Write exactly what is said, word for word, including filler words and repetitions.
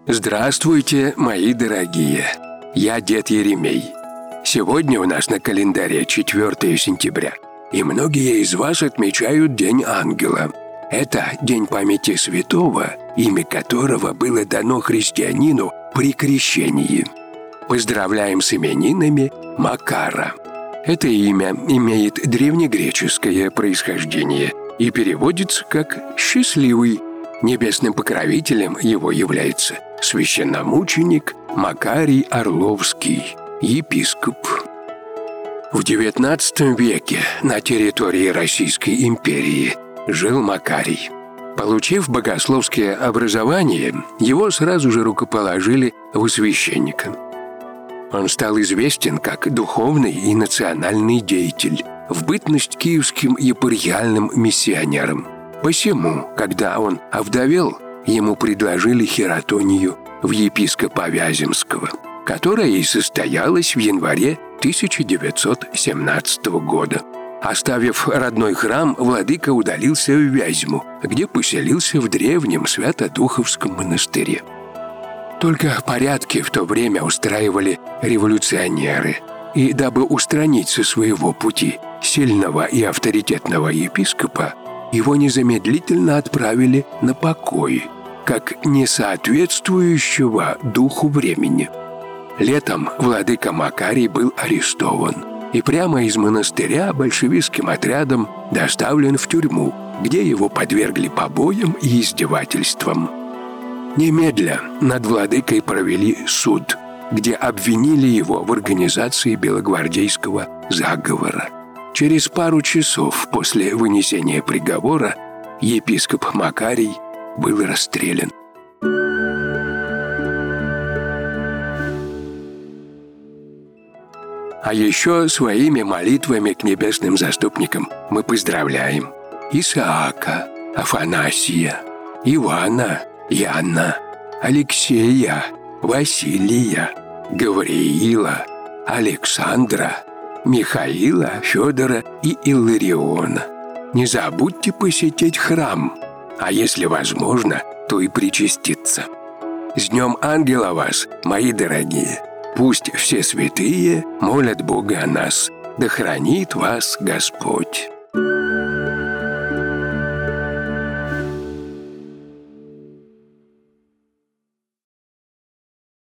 Здравствуйте, мои дорогие! Я дед Еремей. Сегодня у нас на календаре четвёртое сентября, и многие из вас отмечают День Ангела. Это день памяти святого, имя которого было дано христианину при крещении. Поздравляем с именинами Макара. Это имя имеет древнегреческое происхождение и переводится как «счастливый». Небесным покровителем его является священномученик Макарий Орловский, епископ. В девятнадцатом веке на территории Российской империи жил Макарий. Получив богословское образование, его сразу же рукоположили в священника. Он стал известен как духовный и национальный деятель, в бытность киевским епархиальным миссионером. Посему, когда он овдовел, ему предложили хератонию в епископа Вяземского, которая и состоялась в январе тысяча девятьсот семнадцатого года. Оставив родной храм, владыка удалился в Вязьму, где поселился в древнем Свято-Духовском монастыре. Только порядки в то время устраивали революционеры, и дабы устранить со своего пути сильного и авторитетного епископа, его незамедлительно отправили на покой, как несоответствующего духу времени. Летом владыка Макарий был арестован и прямо из монастыря большевистским отрядом доставлен в тюрьму, где его подвергли побоям и издевательствам. Немедля над владыкой провели суд, где обвинили его в организации белогвардейского заговора. Через пару часов после вынесения приговора епископ Макарий был расстрелян. А еще своими молитвами к небесным заступникам мы поздравляем Исаака, Афанасия, Ивана, Яна, Алексея, Василия, Гавриила, Александра, Михаила, Федора и Иллариона. Не забудьте посетить храм, а если возможно, то и причаститься. С Днем Ангела вас, мои дорогие! Пусть все святые молят Бога о нас, да хранит вас Господь.